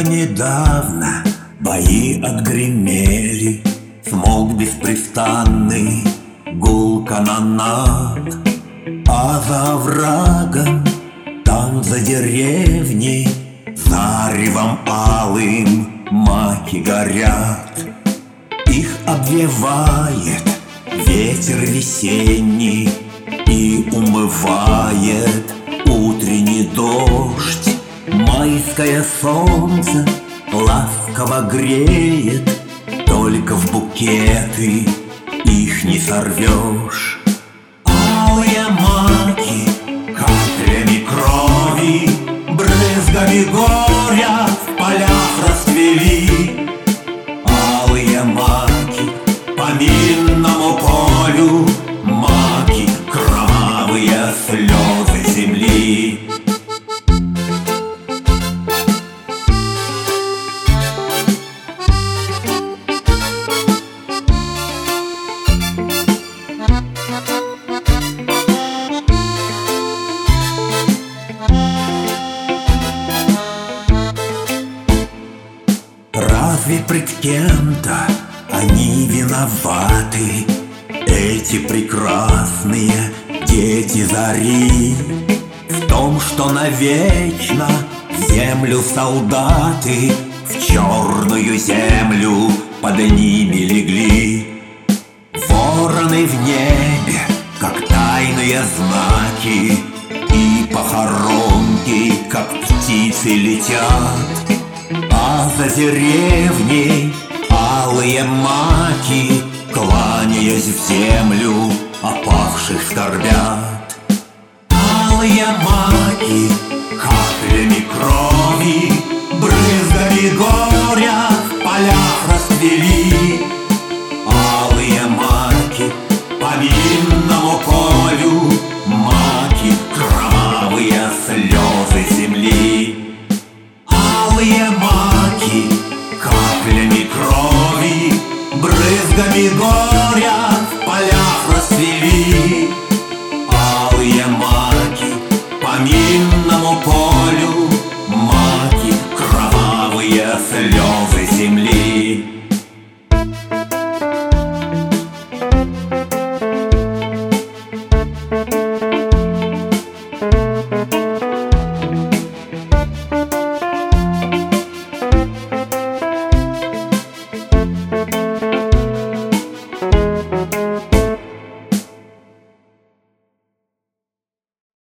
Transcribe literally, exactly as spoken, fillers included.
недавно бои отгремели, смолк беспрестанный гул канонад, а за оврагом, там за деревней, заревом алым маки горят. Их обвевает ветер весенний и умывает утренний дождь. Майское солнце ласково греет, только в букеты их не сорвешь. Алые маки каплями крови, брызгами горя в полях расцвели. Алые маки по минному полю, маки кровавые слезы земли. Разве пред кем-то они виноваты, эти прекрасные дети зари, в том, что навечно в землю солдаты, в черную землю под ними легли? Вороны в небе, как тайные знаки, и похоронки, как птицы, летят. А за деревней алые маки, кланяясь в землю, опавших скорбят. Алые маки каплями крови, брызгами горя в полях расцвели. Алые маки по минному полю, маки кровавые слезы земли. Алые маки каплями крови, брызгами горя в полях расцвели. Алые маки по минному полю,